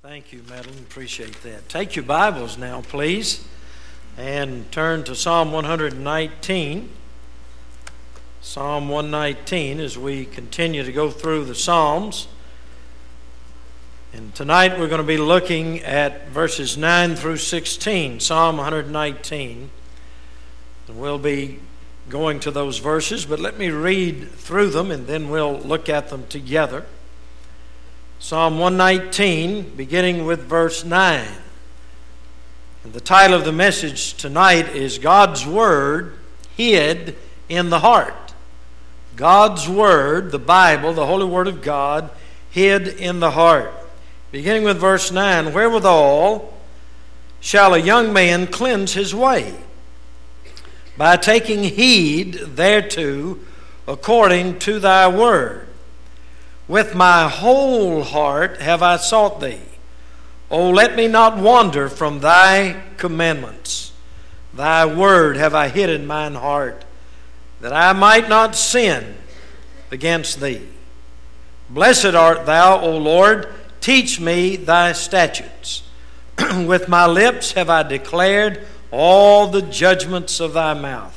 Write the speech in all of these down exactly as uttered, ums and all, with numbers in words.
Thank you, Madeline. Appreciate that. Take your Bibles now, please, and turn to Psalm one nineteen. Psalm one nineteen as we continue to go through the Psalms. And tonight we're going to be looking at verses nine through sixteen, Psalm one nineteen. And we'll be going to those verses, but let me read through them and then we'll look at them together. Psalm one nineteen, beginning with verse nine. And the title of the message tonight is God's Word Hid in the Heart. God's Word, the Bible, the Holy Word of God, hid in the heart. Beginning with verse nine, wherewithal shall a young man cleanse his way? By taking heed thereto according to thy word. With my whole heart have I sought thee. O let me not wander from thy commandments. Thy word have I hid in mine heart, that I might not sin against thee. Blessed art thou, O Lord, teach me thy statutes. With my lips have I declared all the judgments of thy mouth.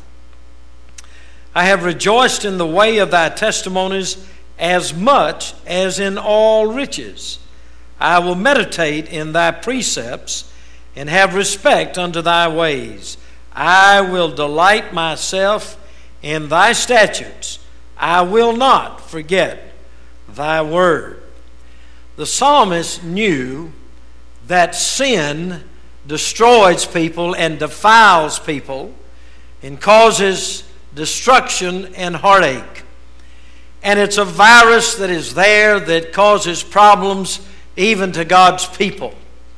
I have rejoiced in the way of thy testimonies as much as in all riches. I will meditate in thy precepts and have respect unto thy ways. I will delight myself in thy statutes. I will not forget thy word. The psalmist knew that sin destroys people and defiles people and causes destruction and heartache. And it's a virus that is there that causes problems even to God's people.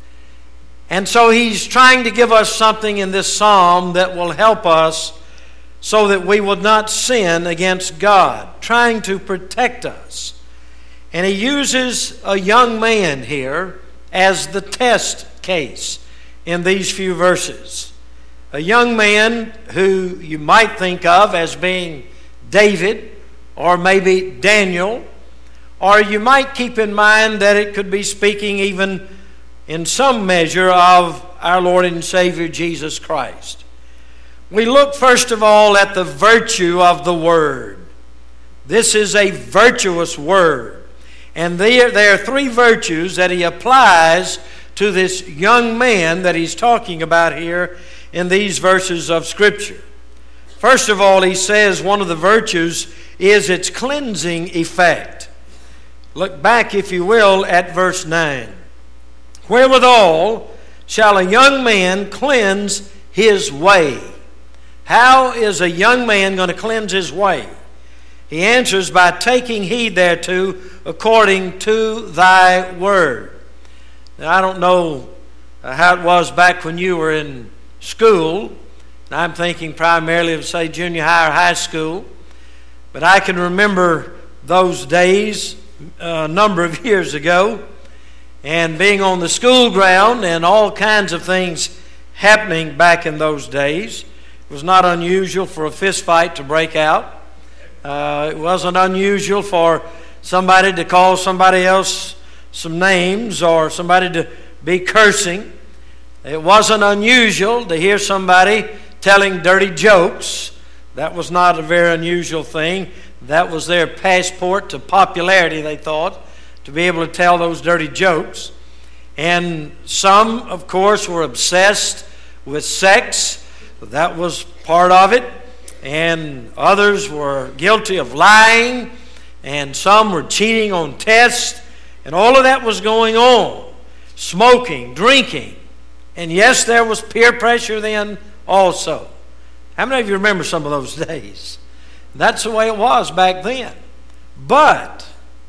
And so he's trying to give us something in this psalm that will help us so that we would not sin against God, trying to protect us. And he uses a young man here as the test case in these few verses. A young man who you might think of as being David, or maybe Daniel, or you might keep in mind that it could be speaking even in some measure of our Lord and Savior Jesus Christ. We look first of all at the virtue of the Word. This is a virtuous Word. And there, there are three virtues that he applies to this young man that he's talking about here in these verses of Scripture. First of all, he says one of the virtues is its cleansing effect. Look back, if you will, at verse nine. Wherewithal shall a young man cleanse his way? How is a young man going to cleanse his way? He answers by taking heed thereto according to thy word. Now, I don't know how it was back when you were in school. I'm thinking primarily of, say, junior high or high school. But I can remember those days a number of years ago and being on the school ground and all kinds of things happening back in those days. It was not unusual for a fist fight to break out. Uh, it wasn't unusual for somebody to call somebody else some names or somebody to be cursing. It wasn't unusual to hear somebody telling dirty jokes. That was not a very unusual thing. That was their passport to popularity, they thought, to be able to tell those dirty jokes. And some, of course, were obsessed with sex. That was part of it. And others were guilty of lying. And some were cheating on tests. And all of that was going on. Smoking, drinking. And yes, there was peer pressure then also. How many of you remember some of those days? That's the way it was back then. But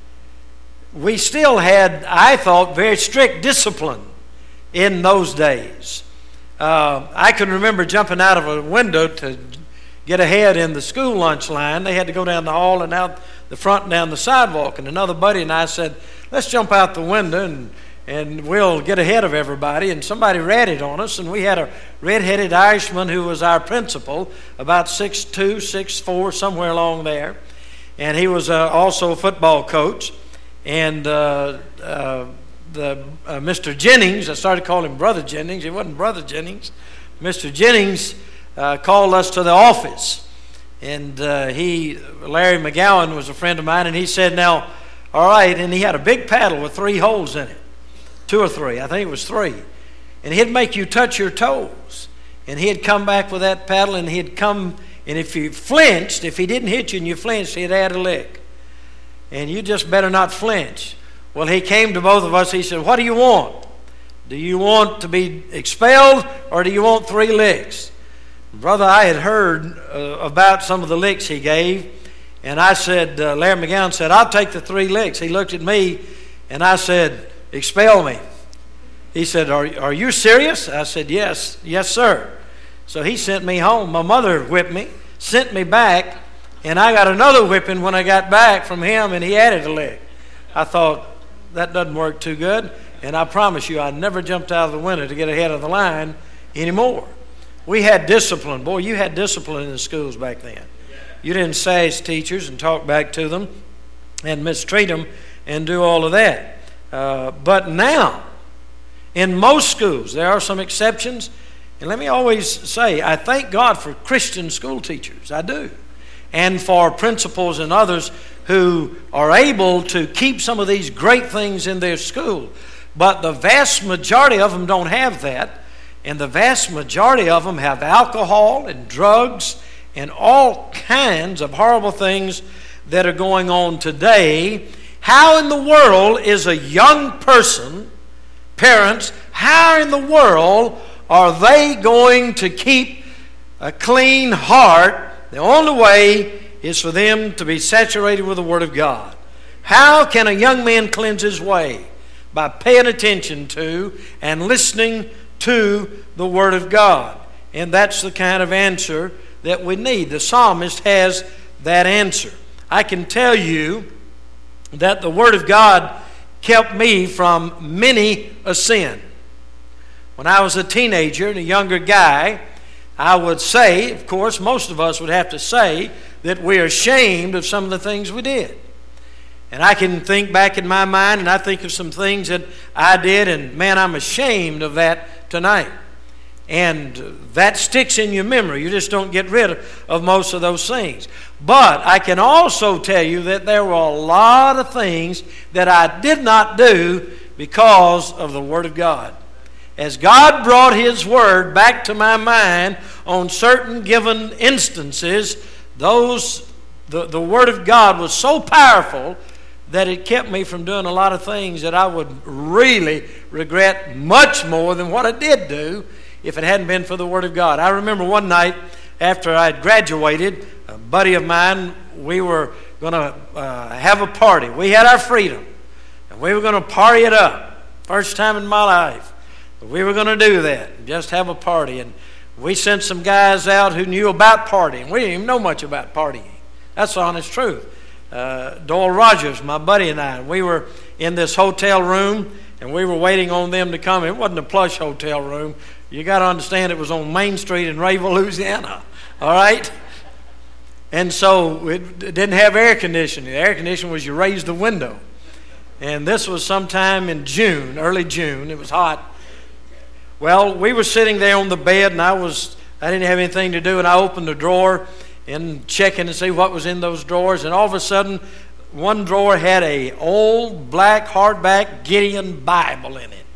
we still had, I thought, very strict discipline in those days. Uh, I can remember jumping out of a window to get ahead in the school lunch line. They had to go down the hall and out the front and down the sidewalk. And another buddy and I said, let's jump out the window and and we'll get ahead of everybody. And somebody ratted on us, and we had a red-headed Irishman who was our principal, about six two, six four, somewhere along there. And he was uh, also a football coach. And uh, uh, the uh, Mister Jennings, I started calling him Brother Jennings. He wasn't Brother Jennings. Mister Jennings uh, called us to the office. And uh, he, Larry McGowan was a friend of mine, and he said, now, all right, and he had a big paddle with three holes in it. Two or three, I think it was three. And he'd make you touch your toes. And he'd come back with that paddle, and he'd come, and if you flinched, if he didn't hit you and you flinched, he'd add a lick. And you just better not flinch. Well, he came to both of us. He said, what do you want? Do you want to be expelled, or do you want three licks? Brother, I had heard uh, about some of the licks he gave, and I said, uh, Larry McGowan said, I'll take the three licks. He looked at me, and I said, expel me. He said, are, are you serious? I said, yes, yes, sir. So he sent me home. My mother whipped me, sent me back, and I got another whipping when I got back from him, and he added a lick. I thought, that doesn't work too good, and I promise you I never jumped out of the window to get ahead of the line anymore. We had discipline. Boy, you had discipline in the schools back then. You didn't sass teachers and talk back to them and mistreat them and do all of that. Uh, but now, in most schools, there are some exceptions. And let me always say, I thank God for Christian school teachers. I do. And for principals and others who are able to keep some of these great things in their school. But the vast majority of them don't have that. And the vast majority of them have alcohol and drugs and all kinds of horrible things that are going on today. How in the world is a young person, parents, how in the world are they going to keep a clean heart? The only way is for them to be saturated with the Word of God. How can a young man cleanse his way? By paying attention to and listening to the Word of God. And that's the kind of answer that we need. The psalmist has that answer. I can tell you that the Word of God kept me from many a sin. When I was a teenager and a younger guy, I would say, of course, most of us would have to say, that we're ashamed of some of the things we did. And I can think back in my mind, and I think of some things that I did, and man, I'm ashamed of that tonight. And that sticks in your memory. You just don't get rid of most of those things. But I can also tell you that there were a lot of things that I did not do because of the Word of God. As God brought His Word back to my mind on certain given instances, those the, the Word of God was so powerful that it kept me from doing a lot of things that I would really regret much more than what I did do if it hadn't been for the Word of God. I remember one night after I had graduated, a buddy of mine, we were going to uh, have a party. We had our freedom, and we were going to party it up. First time in my life. We were going to do that, just have a party. And we sent some guys out who knew about partying. We didn't even know much about partying. That's the honest truth. Uh, Doyle Rogers, my buddy, and I, we were in this hotel room, and we were waiting on them to come. It wasn't a plush hotel room. You got to understand it was on Main Street in Rayville, Louisiana. All right? And so it didn't have air conditioning. The air conditioning was you raised the window. And this was sometime in June, early June. It was hot. Well, we were sitting there on the bed, and I was I didn't have anything to do, and I opened the drawer and checking to see what was in those drawers, and all of a sudden, one drawer had a old black hardback Gideon Bible in it.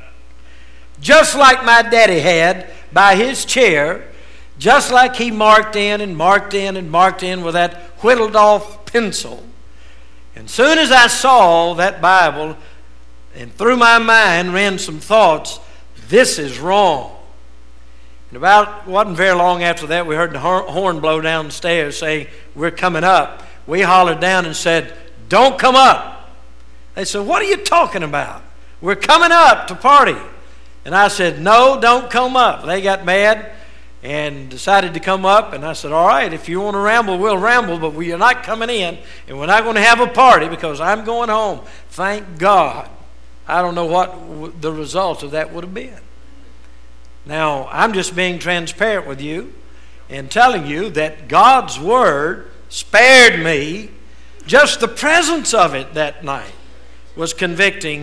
Just like my daddy had by his chair, just like he marked in and marked in and marked in with that whittled off pencil. And soon as I saw that Bible, and through my mind ran some thoughts, this is wrong. And about, wasn't very long after that, we heard the horn blow down the stairs saying, we're coming up. We hollered down and said, don't come up. They said, what are you talking about? We're coming up to party. And I said, no, don't come up. They got mad and decided to come up. And I said, all right, if you want to ramble, we'll ramble, but we are not coming in. And we're not going to have a party because I'm going home. Thank God. I don't know what the result of that would have been. Now, I'm just being transparent with you and telling you that God's Word spared me. Just the presence of it that night was convicting,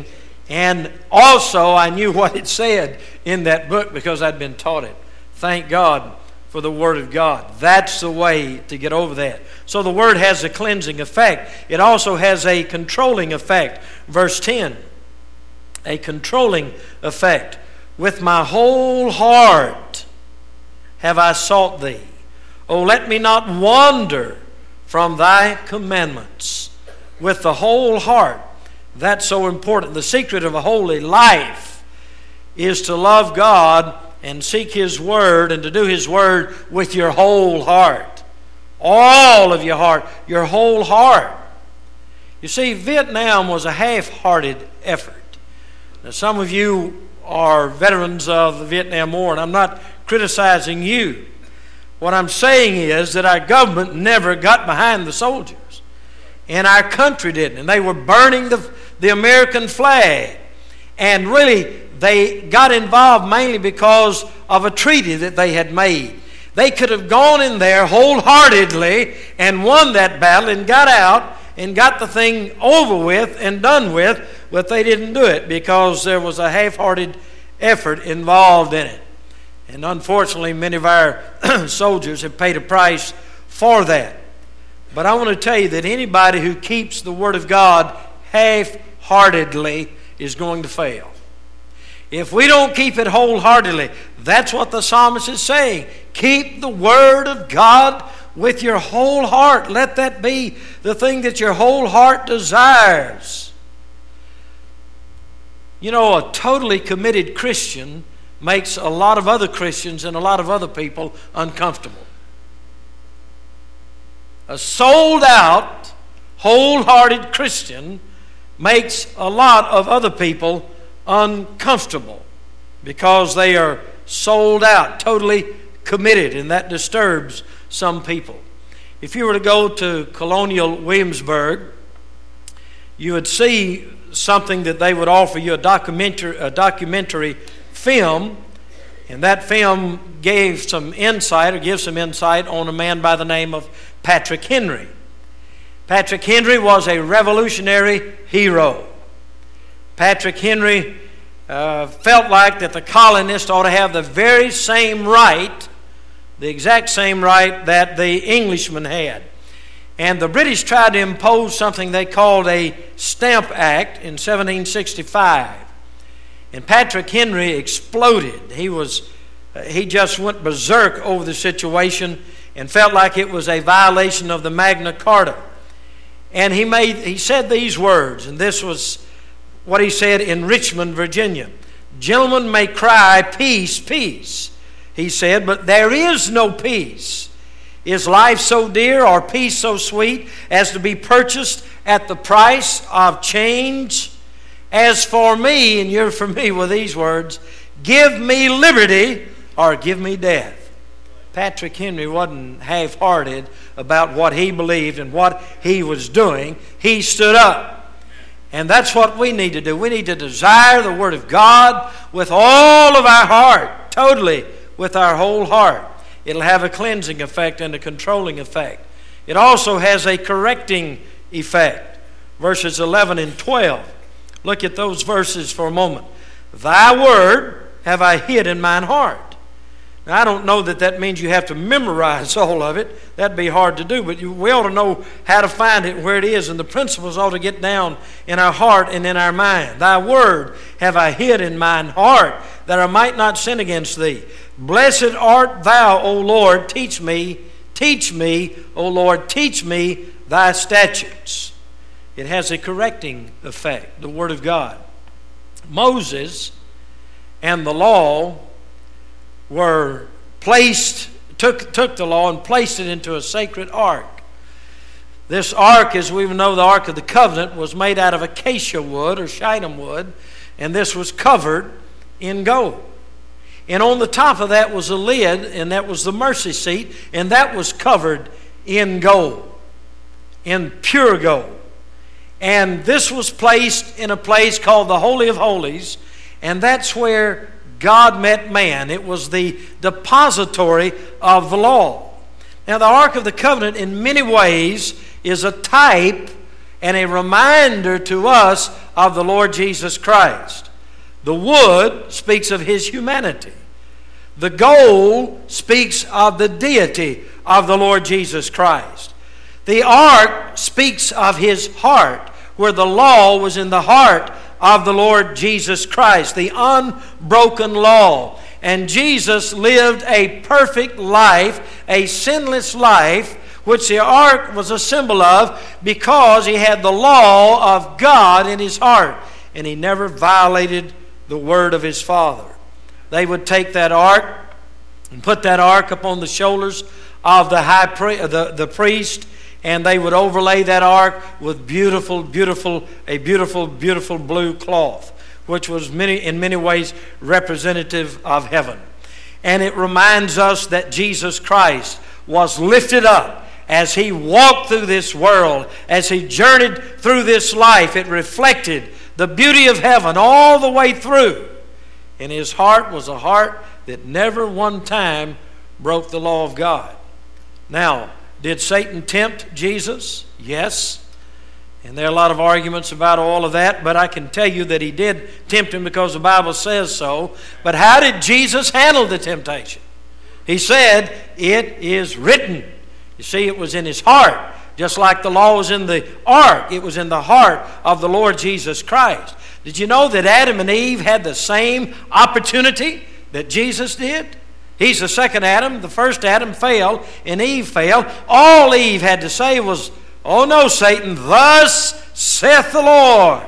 And also I knew what it said in that book because I'd been taught it. Thank God for the Word of God. That's the way to get over that. So the Word has a cleansing effect. It also has a controlling effect. Verse ten, a controlling effect. With my whole heart have I sought Thee. Oh, let me not wander from Thy commandments. With the whole heart. That's so important. The secret of a holy life is to love God and seek His Word and to do His Word with your whole heart. All of your heart. Your whole heart. You see, Vietnam was a half-hearted effort. Now, some of you are veterans of the Vietnam War, and I'm not criticizing you. What I'm saying is that our government never got behind the soldiers. And our country didn't. And they were burning the, the American flag. And really, they got involved mainly because of a treaty that they had made. They could have gone in there wholeheartedly and won that battle and got out and got the thing over with and done with, but they didn't do it because there was a half-hearted effort involved in it. And unfortunately, many of our soldiers have paid a price for that. But I want to tell you that anybody who keeps the Word of God half-heartedly is going to fail. If we don't keep it wholeheartedly, that's what the psalmist is saying. Keep the Word of God with your whole heart. Let that be the thing that your whole heart desires. You know, a totally committed Christian makes a lot of other Christians and a lot of other people uncomfortable. A sold-out, wholehearted Christian makes a lot of other people uncomfortable because they are sold out, totally committed, and that disturbs some people. If you were to go to Colonial Williamsburg, you would see something that they would offer you, a documentary, a documentary film, and that film gave some insight or gives some insight on a man by the name of Patrick Henry. Patrick Henry was a revolutionary hero. Patrick Henry uh, felt like that the colonists ought to have the very same right, the exact same right that the Englishmen had. And the British tried to impose something they called a Stamp Act in seventeen sixty-five. And Patrick Henry exploded. He was, uh, he just went berserk over the situation and felt like it was a violation of the Magna Carta. And he made, he said these words, and this was what he said in Richmond, Virginia. Gentlemen may cry, peace, peace, he said, but there is no peace. Is life so dear or peace so sweet as to be purchased at the price of change? As for me, and you're familiar with these words, give me liberty or give me death. Patrick Henry wasn't half-hearted about what he believed and what he was doing. He stood up. And that's what we need to do. We need to desire the Word of God with all of our heart, totally with our whole heart. It'll have a cleansing effect and a controlling effect. It also has a correcting effect. Verses eleven and twelve. Look at those verses for a moment. Thy word have I hid in mine heart. Now, I don't know that that means you have to memorize all of it. That'd be hard to do, but you, we ought to know how to find it and where it is, and the principles ought to get down in our heart and in our mind. Thy word have I hid in mine heart, that I might not sin against thee. Blessed art thou, O Lord, teach me, teach me, O Lord, teach me thy statutes. It has a correcting effect, the Word of God. Moses and the law were placed, took, took the law and placed it into a sacred ark. This ark, as we know, the Ark of the Covenant, was made out of acacia wood or shittim wood, and this was covered in gold. And on the top of that was a lid, and that was the mercy seat, and that was covered in gold, in pure gold. And this was placed in a place called the Holy of Holies, and that's where God met man. It was the depository of the law. Now, the Ark of the Covenant in many ways is a type and a reminder to us of the Lord Jesus Christ. The wood speaks of His humanity. The gold speaks of the deity of the Lord Jesus Christ. The ark speaks of His heart, where the law was in the heart of the Lord Jesus Christ, the unbroken law. And Jesus lived a perfect life, a sinless life, which the ark was a symbol of, because He had the law of God in His heart, and He never violated the word of His Father. They would take that ark and put that ark upon the shoulders of the high pri- the, the priest, and they would overlay that ark with beautiful, beautiful, a beautiful, beautiful blue cloth, which was many, in many ways representative of heaven. And it reminds us that Jesus Christ was lifted up as He walked through this world, as He journeyed through this life. It reflected the beauty of heaven all the way through. And His heart was a heart that never one time broke the law of God. Now, did Satan tempt Jesus? Yes. And there are a lot of arguments about all of that, but I can tell you that he did tempt him because the Bible says so. But how did Jesus handle the temptation? He said, "It is written." You see, it was in his heart. Just like the law was in the ark, it was in the heart of the Lord Jesus Christ. Did you know that Adam and Eve had the same opportunity that Jesus did? He's the second Adam. The first Adam failed, and Eve failed. All Eve had to say was, "Oh no, Satan, thus saith the Lord."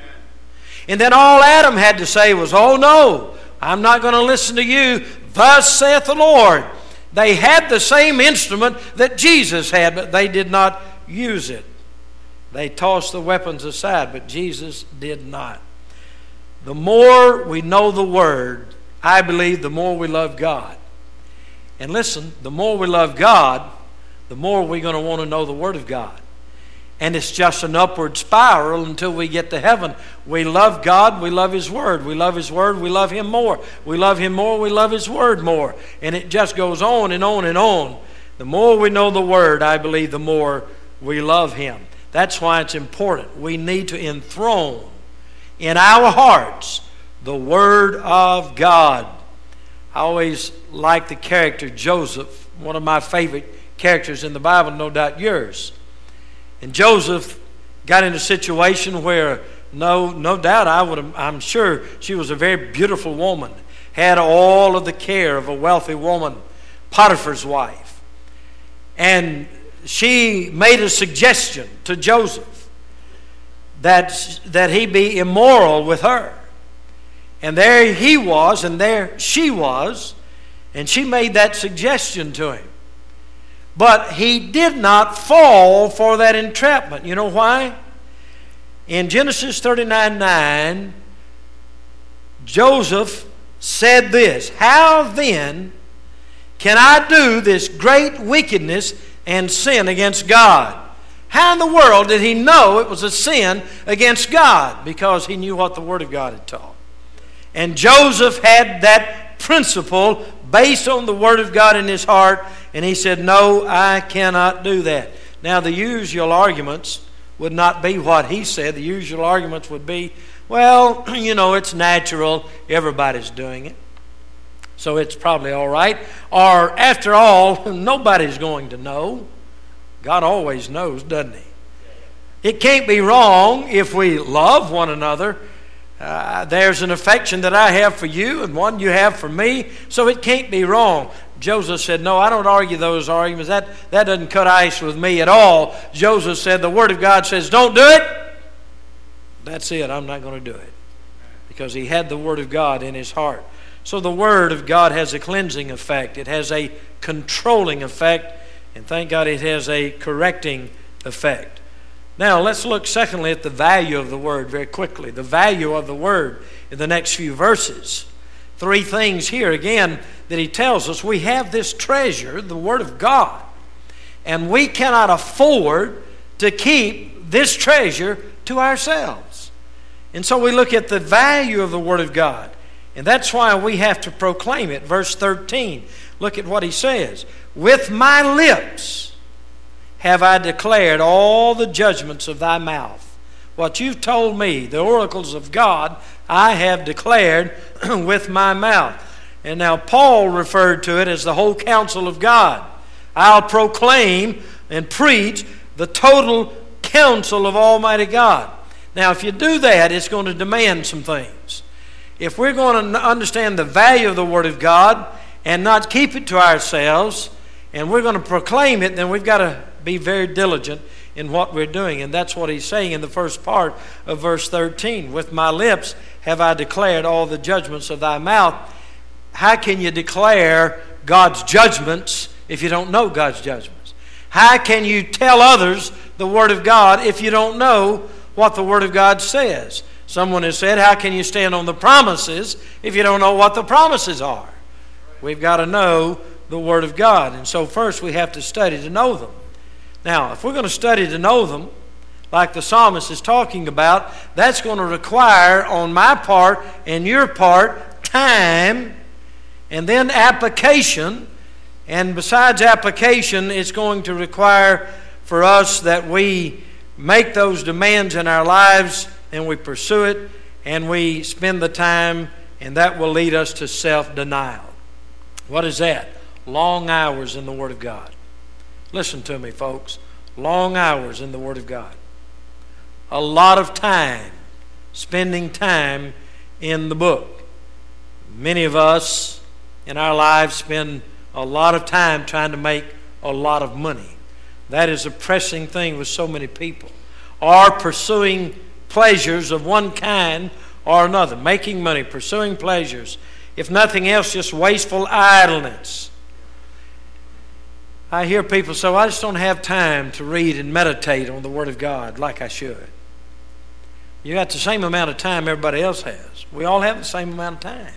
And then all Adam had to say was, "Oh no, I'm not going to listen to you, thus saith the Lord." They had the same instrument that Jesus had, but they did not use it. They tossed the weapons aside, but Jesus did not. The more we know the Word, I believe the more we love God. And listen, the more we love God, the more we're going to want to know the Word of God. And it's just an upward spiral until we get to heaven. We love God, we love His Word. We love His Word, we love Him more. We love Him more, we love His Word more. And it just goes on and on and on. The more we know the Word, I believe, the more we love Him. That's why it's important. We need to enthrone in our hearts the Word of God. I always like the character Joseph, one of my favorite characters in the Bible, no doubt yours. And Joseph got in a situation where, no, no doubt, I would, I'm sure she was a very beautiful woman, had all of the care of a wealthy woman, Potiphar's wife. And she made a suggestion to Joseph that, that he be immoral with her. And there he was, and there she was, and she made that suggestion to him. But he did not fall for that entrapment. You know why? In Genesis thirty-nine nine, Joseph said this, "How then can I do this great wickedness and sin against God?" How in the world did he know it was a sin against God? Because he knew what the Word of God had taught. And Joseph had that principle based on the Word of God in his heart, and he said, "No, I cannot do that." Now, the usual arguments would not be what he said. The usual arguments would be, well, you know, it's natural. Everybody's doing it, so it's probably all right. Or, after all, nobody's going to know. God always knows, doesn't He? It can't be wrong if we love one another. Uh, there's an affection that I have for you and one you have for me, so it can't be wrong. Joseph said, "No, I don't argue those arguments. That, that doesn't cut ice with me at all." Joseph said, "The Word of God says don't do it. That's it. I'm not going to do it." Because he had the Word of God in his heart. So the Word of God has a cleansing effect. It has a controlling effect. And thank God it has a correcting effect. Now, let's look secondly at the value of the Word very quickly. The value of the Word in the next few verses. Three things here, again, that he tells us. We have this treasure, the Word of God, and we cannot afford to keep this treasure to ourselves. And so we look at the value of the Word of God, and that's why we have to proclaim it. Verse thirteen, look at what he says. "With my lips have I declared all the judgments of thy mouth. What you've told me, the oracles of God, I have declared with my mouth. And now Paul referred to it as the whole counsel of God. I'll proclaim and preach the total counsel of Almighty God. Now, if you do that, it's going to demand some things. If we're going to understand the value of the Word of God and not keep it to ourselves, and we're going to proclaim it, then we've got to be very diligent in what we're doing. And that's what he's saying in the first part of verse thirteen. With my lips have I declared all the judgments of thy mouth. How can you declare God's judgments if you don't know God's judgments? How can you tell others the Word of God if you don't know what the Word of God says? Someone has said, how can you stand on the promises if you don't know what the promises are? We've got to know the Word of God. And so first we have to study to know them. Now, if we're going to study to know them, like the psalmist is talking about, that's going to require on my part and your part time and then application. And besides application, it's going to require for us that we make those demands in our lives and we pursue it and we spend the time, and that will lead us to self-denial. What is that? Long hours in the Word of God. Listen to me, folks. Long hours in the Word of God. A lot of time, spending time in the book. Many of us in our lives spend a lot of time trying to make a lot of money. That is a pressing thing with so many people. Or pursuing pleasures of one kind or another. Making money, pursuing pleasures. If nothing else, just wasteful idleness. I hear people say, well, I just don't have time to read and meditate on the Word of God like I should. You got the same amount of time everybody else has. We all have the same amount of time.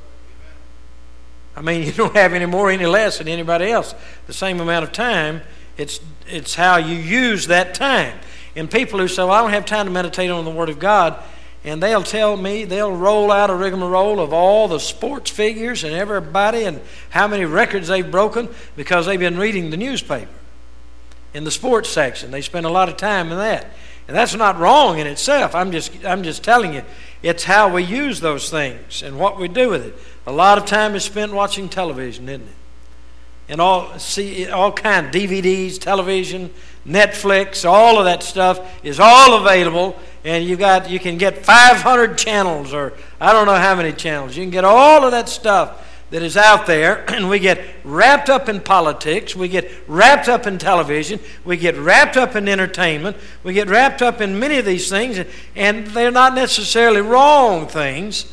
I mean, you don't have any more, any less than anybody else. The same amount of time. It's it's how you use that time. And people who say, well, I don't have time to meditate on the Word of God, and they'll tell me, they'll roll out a rigmarole of all the sports figures and everybody and how many records they've broken because they've been reading the newspaper in the sports section. They spend a lot of time in that. And that's not wrong in itself. I'm just I'm just telling you, it's how we use those things and what we do with it. A lot of time is spent watching television, isn't it? And all see all kind of D V Ds, television, Netflix, all of that stuff is all available, and you got you can get five hundred channels, or I don't know how many channels. You can get all of that stuff that is out there, and we get wrapped up in politics, we get wrapped up in television, we get wrapped up in entertainment, we get wrapped up in many of these things, and they're not necessarily wrong things,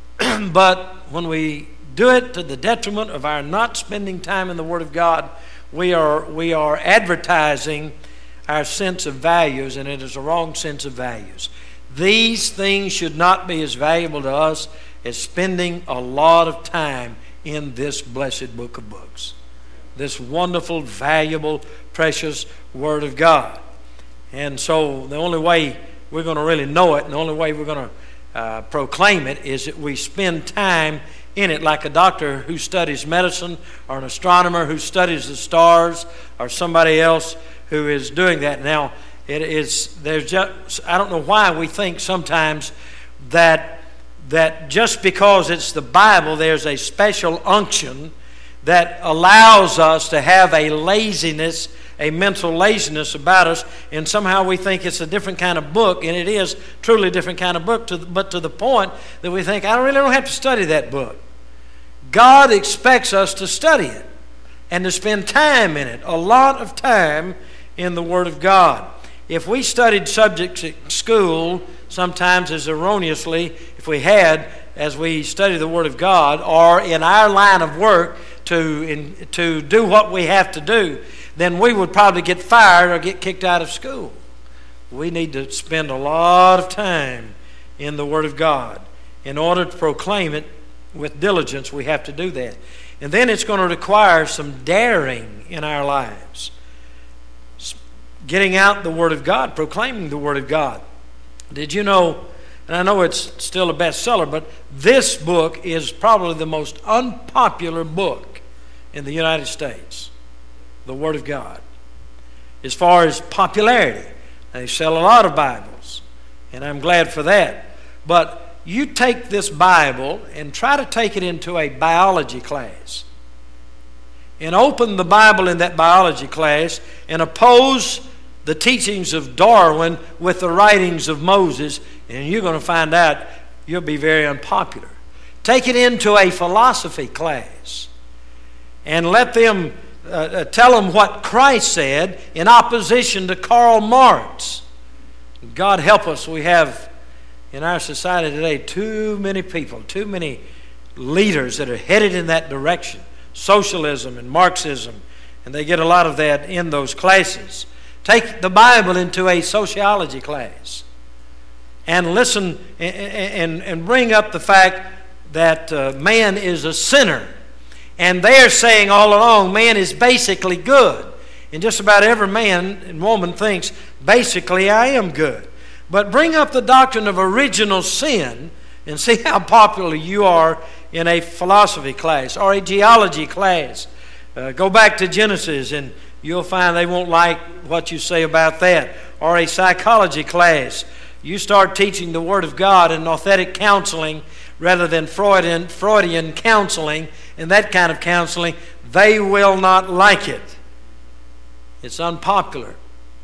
but when we do it to the detriment of our not spending time in the Word of God, we are we are advertising our sense of values, and it is a wrong sense of values. These things should not be as valuable to us as spending a lot of time in this blessed book of books, this wonderful, valuable, precious Word of God. And so the only way we're going to really know it, and the only way we're going to uh, proclaim it, is that we spend time in it, like a doctor who studies medicine, or an astronomer who studies the stars, or somebody else who is doing that. Now, it is there's just I don't know why we think sometimes that that just because it's the Bible, there's a special unction that allows us to have a laziness, a mental laziness about us, and somehow we think it's a different kind of book, and it is truly a different kind of book, to the, but to the point that we think, I really don't have to study that book. God expects us to study it and to spend time in it, a lot of time in the Word of God. If we studied subjects at school, sometimes as erroneously, if we had, as we study the Word of God, or in our line of work to, in, to do what we have to do, then we would probably get fired or get kicked out of school. We need to spend a lot of time in the Word of God. In order to proclaim it with diligence, we have to do that. And then it's going to require some daring in our lives. Getting out the Word of God, proclaiming the Word of God. Did you know, and I know it's still a bestseller, but this book is probably the most unpopular book in the United States, the Word of God. as far as popularity. They sell a lot of Bibles, and I'm glad for that. But you take this Bible and try to take it into a biology class, and open the Bible in that biology class and oppose the teachings of Darwin with the writings of Moses, and you're going to find out you'll be very unpopular. Take it into a philosophy class and let them uh, tell them what Christ said in opposition to Karl Marx. God help us, we have in our society today too many people, too many leaders that are headed in that direction. Socialism and Marxism, and they get a lot of that in those classes. Take the Bible into a sociology class and listen and, and, and bring up the fact that uh, man is a sinner. And they're saying all along man is basically good. And just about every man and woman thinks, basically I am good. But bring up the doctrine of original sin and see how popular you are in a philosophy class or a geology class. Uh, go back to Genesis and you'll find they won't like what you say about that. Or a psychology class. You start teaching the Word of God in authentic counseling rather than Freudian, Freudian counseling and that kind of counseling, they will not like it. It's unpopular.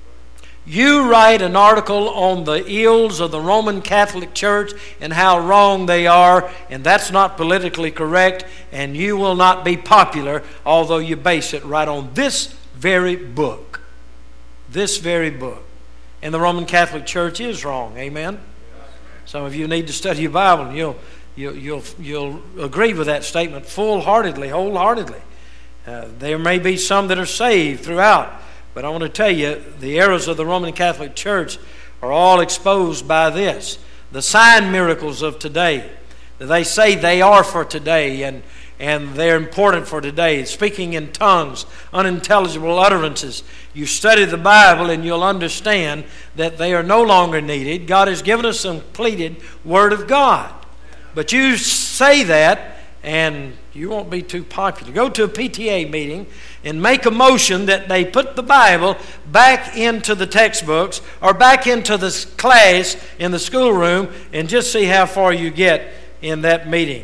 You write an article on the ills of the Roman Catholic Church and how wrong they are, and that's not politically correct, and you will not be popular, although you base it right on this very book. This very book. And the Roman Catholic Church is wrong. Amen? Some of you need to study your Bible, and you'll, you'll, you'll, you'll agree with that statement full-heartedly, wholeheartedly. Uh, there may be some that are saved throughout, but I want to tell you, the errors of the Roman Catholic Church are all exposed by this. The sign miracles of today, they say they are for today, and, and they're important for today. Speaking in tongues, unintelligible utterances. You study the Bible and you'll understand that they are no longer needed. God has given us a completed Word of God. But you say that, and you won't be too popular. Go to a P T A meeting and make a motion that they put the Bible back into the textbooks or back into the class in the schoolroom, and just see how far you get in that meeting.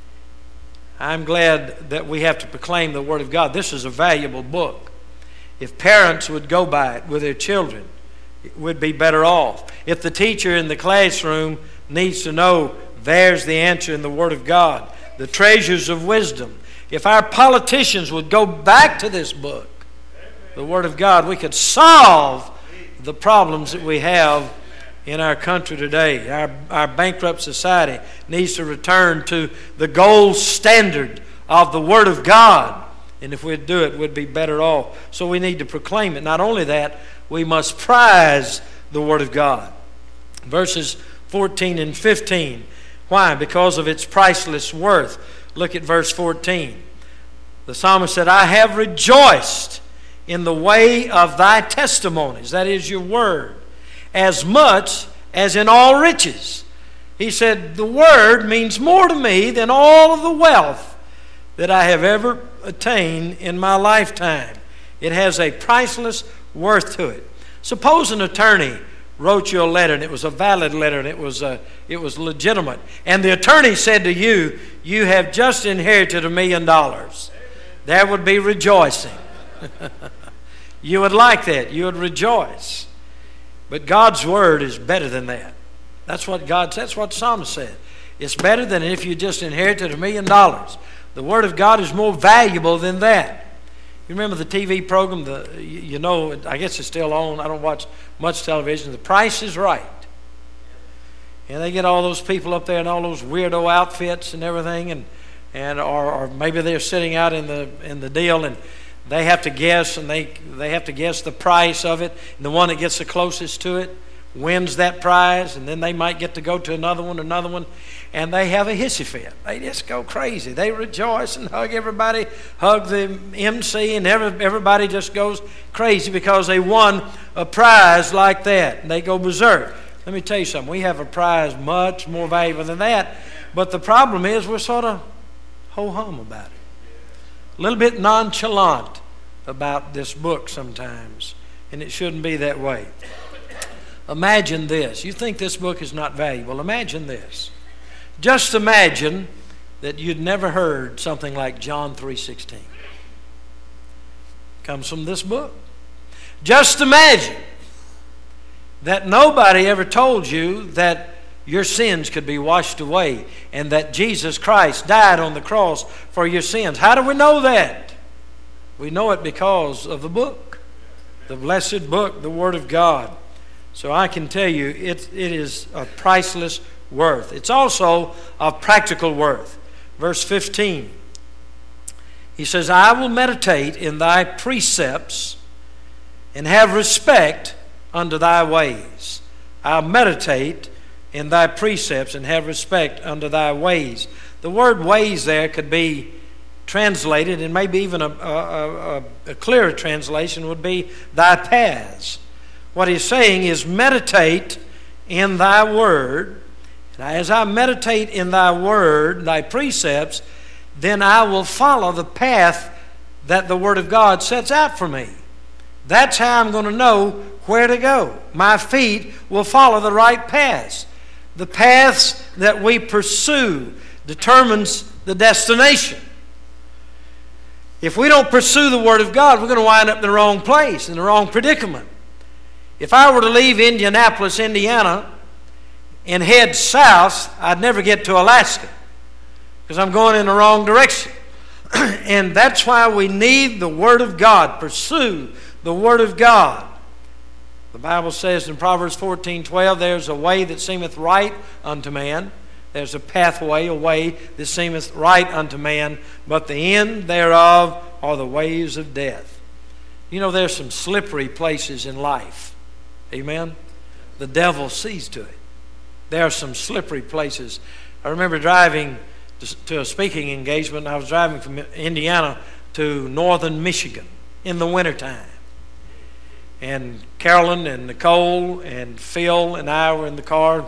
I'm glad that we have to proclaim the Word of God. This is a valuable book. If parents would go by it with their children, it would be better off. If the teacher in the classroom needs to know, there's the answer in the Word of God. The treasures of wisdom. If our politicians would go back to this book, the Word of God, we could solve the problems that we have in our country today. Our, our bankrupt society needs to return to the gold standard of the Word of God. And if we'd do it, we'd be better off. So we need to proclaim it. Not only that, we must prize the Word of God. Verses fourteen and fifteen. Why? Because of its priceless worth. Look at verse fourteen. The psalmist said, I have rejoiced in the way of thy testimonies, that is your word, as much as in all riches. He said, the word means more to me than all of the wealth that I have ever attained in my lifetime. It has a priceless worth to it. Suppose an attorney wrote you a letter, and it was a valid letter, and it was uh, it was legitimate. And the attorney said to you, you have just inherited a million dollars. There would be rejoicing. You would like that. You would rejoice. But God's word is better than that. That's what God, that's what the psalmist said. It's better than if you just inherited a million dollars. The word of God is more valuable than that. You remember the T V program, the you know, I guess it's still on. I don't watch much television. The Price is Right. And they get all those people up there in all those weirdo outfits and everything, and and or, or maybe they're sitting out in the in the deal, and they have to guess, and they they have to guess the price of it, and the one that gets the closest to it wins that prize, and then they might get to go to another one, another one, and they have a hissy fit. They just go crazy. They rejoice and hug everybody, hug the M C, and every, everybody just goes crazy because they won a prize like that. And they go berserk. Let me tell you something. We have a prize much more valuable than that, but the problem is we're sort of ho-hum about it. A little bit nonchalant about this book sometimes. and it shouldn't be that way. Imagine this. You think this book is not valuable. Imagine this. Just imagine that you'd never heard something like John three sixteen. Comes from this book. Just imagine that nobody ever told you that your sins could be washed away and that Jesus Christ died on the cross for your sins. How do we know that? We know it because of the book, the blessed book, the Word of God. So I can tell you it, it is of priceless worth. It's also of practical worth. Verse fifteen, he says, I will meditate in thy precepts and have respect unto thy ways. I'll meditate in thy precepts and have respect unto thy ways. The word ways there could be translated, and maybe even a, a, a, a clearer translation would be thy paths. What he's saying is meditate in thy word. And as I meditate in thy word, thy precepts, then I will follow the path that the Word of God sets out for me. That's how I'm going to know where to go. My feet will follow the right paths. The paths that we pursue determines the destination. If we don't pursue the Word of God, we're going to wind up in the wrong place, in the wrong predicament. If I were to leave Indianapolis, Indiana, and head south, I'd never get to Alaska because I'm going in the wrong direction. And that's why we need the Word of God. Pursue the Word of God. The Bible says in Proverbs fourteen twelve, there's a way that seemeth right unto man. There's a pathway, a way that seemeth right unto man, but the end thereof are the ways of death. You know, there's some slippery places in life. Amen? The devil sees to it. There are some slippery places. I remember driving to a speaking engagement. I was driving from Indiana to northern Michigan in the wintertime. And Carolyn and Nicole and Phil and I were in the car.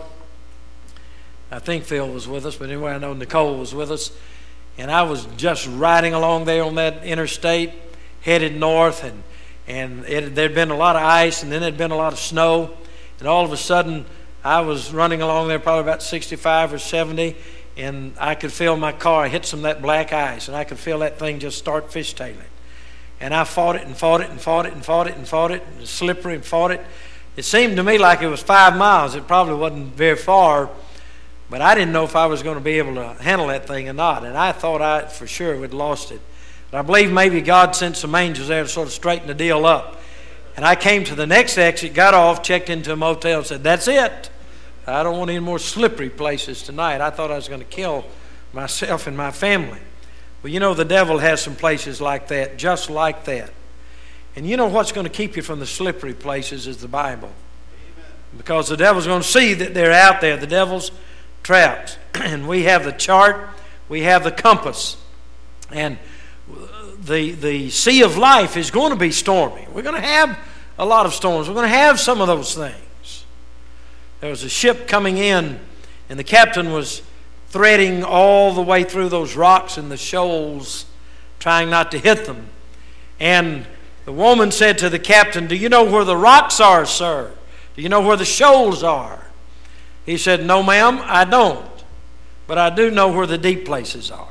I think Phil was with us, but anyway, I know Nicole was with us. And I was just riding along there on that interstate, headed north, and, and it, there'd been a lot of ice, and then there'd been a lot of snow. And all of a sudden, I was running along there probably about sixty-five or seventy, and I could feel my car hit some of that black ice, and I could feel that thing just start fishtailing. And I fought it and fought it and fought it and fought it and fought it, and it was slippery and fought it. It seemed to me like it was five miles. It probably wasn't very far, but I didn't know if I was going to be able to handle that thing or not. And I thought I for sure would lost it. But I believe maybe God sent some angels there to sort of straighten the deal up. And I came to the next exit, got off, checked into a motel, and said, that's it. I don't want any more slippery places tonight. I thought I was going to kill myself and my family. Well, you know, the devil has some places like that, just like that. And you know what's going to keep you from the slippery places is the Bible. Amen. Because the devil's going to see that they're out there, the devil's traps. And we have the chart, we have the compass. And the, the sea of life is going to be stormy. We're going to have a lot of storms. We're going to have some of those things. There was a ship coming in, and the captain was threading all the way through those rocks and the shoals, trying not to hit them. And the woman said to the captain, do you know where the rocks are, sir? Do you know where the shoals are? He said, no, ma'am, I don't. But I do know where the deep places are.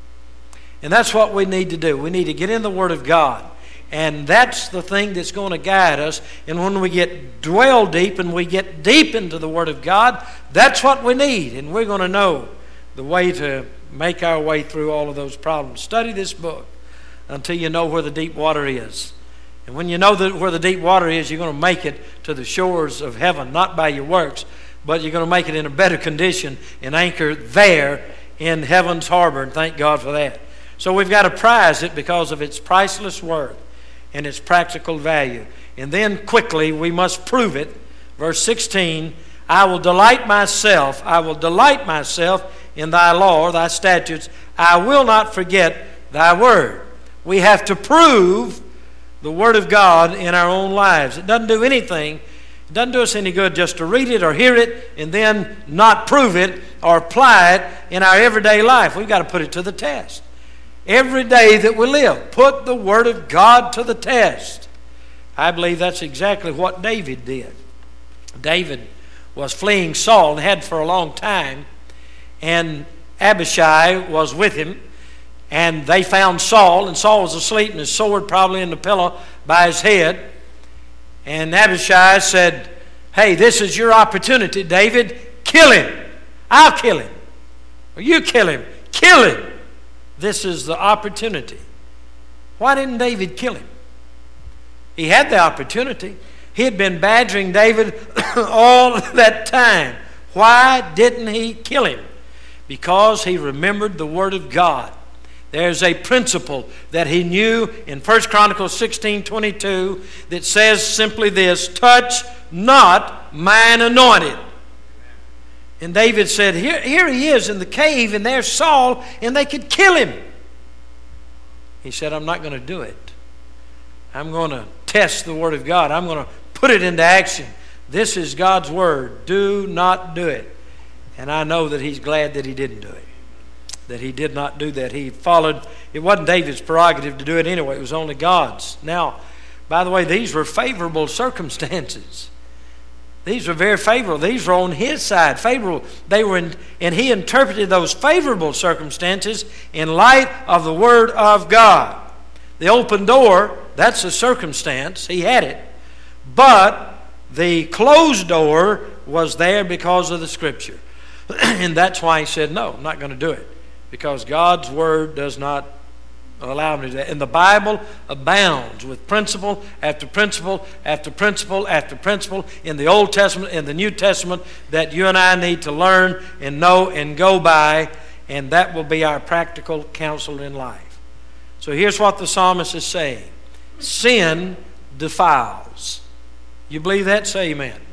And that's what we need to do. We need to get in the Word of God. And that's the thing that's going to guide us. And when we get dwell deep and we get deep into the Word of God, that's what we need. And we're going to know the way to make our way through all of those problems. Study this book until you know where the deep water is. And when you know that where the deep water is, you're going to make it to the shores of heaven, not by your works, but you're going to make it in a better condition and anchor there in heaven's harbor. And thank God for that. So we've got to prize it because of its priceless worth and its practical value. And then quickly we must prove it. Verse sixteen, I will delight myself, I will delight myself in thy law, thy statutes. I will not forget thy word. We have to prove the Word of God in our own lives. It doesn't do anything. It doesn't do us any good just to read it or hear it and then not prove it or apply it in our everyday life. We've got to put it to the test. Every day that we live, put the Word of God to the test. I believe that's exactly what David did. David was fleeing Saul and had for a long time, and Abishai was with him, and they found Saul, and Saul was asleep and his sword probably in the pillow by his head. And Abishai said, hey, this is your opportunity, David. Kill him. I'll kill him. Or you kill him. Kill him. This is the opportunity. Why didn't David kill him? He had the opportunity. He had been badgering David all that time. Why didn't he kill him? Because he remembered the Word of God. There's a principle that he knew in First Chronicles sixteen twenty-two that says simply this, touch not mine anointed. And David said, here, here he is in the cave, and there's Saul, and they could kill him. He said, I'm not going to do it. I'm going to test the Word of God. I'm going to put it into action. This is God's Word. Do not do it. And I know that he's glad that he didn't do it. That he did not do that. He followed. It wasn't David's prerogative to do it anyway. It was only God's. Now, by the way, these were favorable circumstances. These were very favorable. These were on his side, favorable. They were, in, and he interpreted those favorable circumstances in light of the Word of God. The open door, that's a circumstance. He had it. But the closed door was there because of the Scripture. And that's why he said, no, I'm not going to do it. Because God's Word does not allow me to do that. And the Bible abounds with principle after principle after principle after principle in the Old Testament and the New Testament that you and I need to learn and know and go by, and that will be our practical counsel in life. So here's what the psalmist is saying. Sin defiles. You believe that? Say amen. Amen.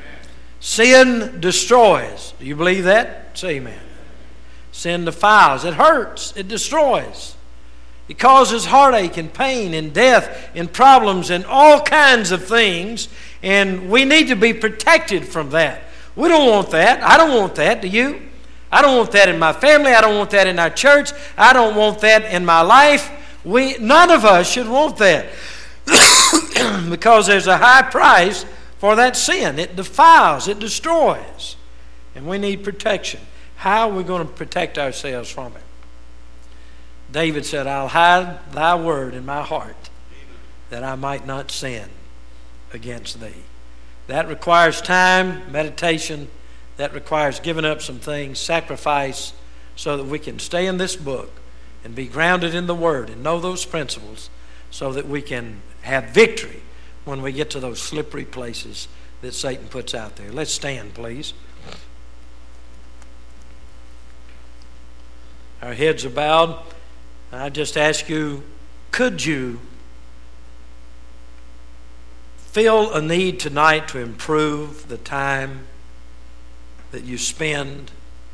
Sin destroys. Do you believe that? Say amen. Sin defiles. It hurts. It destroys. It causes heartache and pain and death and problems and all kinds of things. And we need to be protected from that. We don't want that. I don't want that. Do you? I don't want that in my family. I don't want that in our church. I don't want that in my life. We, none of us should want that. Because there's a high price for that sin. It defiles. It destroys. And we need protection. How are we going to protect ourselves from it? David said, I'll hide thy word in my heart that I might not sin against thee. That requires time, meditation. That requires giving up some things, sacrifice, so that we can stay in this book and be grounded in the Word and know those principles so that we can have victory when we get to those slippery places that Satan puts out there. Let's stand, please. Our heads are bowed. I just ask you, could you feel a need tonight to improve the time that you spend,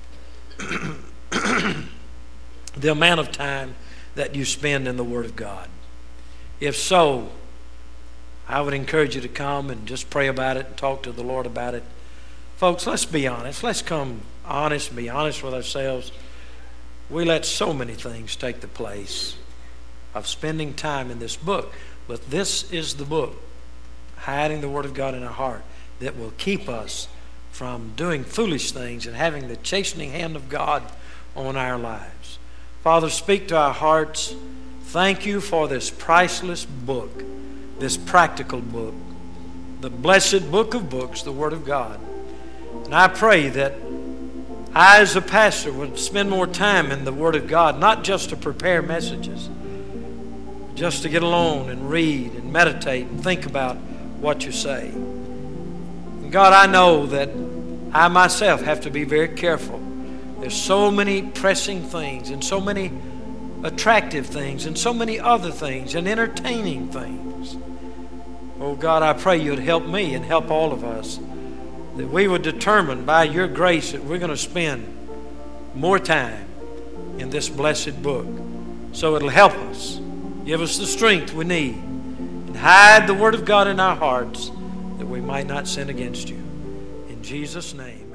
the amount of time that you spend in the Word of God? If so, I would encourage you to come and just pray about it and talk to the Lord about it. Folks, let's be honest. Let's come honest and be honest with ourselves. We let so many things take the place of spending time in this book. But this is the book, hiding the Word of God in our heart, that will keep us from doing foolish things and having the chastening hand of God on our lives. Father, speak to our hearts. Thank you for this priceless book, this practical book, the blessed book of books, the Word of God. And I pray that I, as a pastor, would spend more time in the Word of God, not just to prepare messages, just to get alone and read and meditate and think about what you say. And God, I know that I myself have to be very careful. There's so many pressing things and so many attractive things and so many other things and entertaining things. Oh God, I pray you'd help me and help all of us, that we would determine by your grace that we're going to spend more time in this blessed book, so it'll help us, give us the strength we need, and hide the Word of God in our hearts that we might not sin against you. In Jesus' name.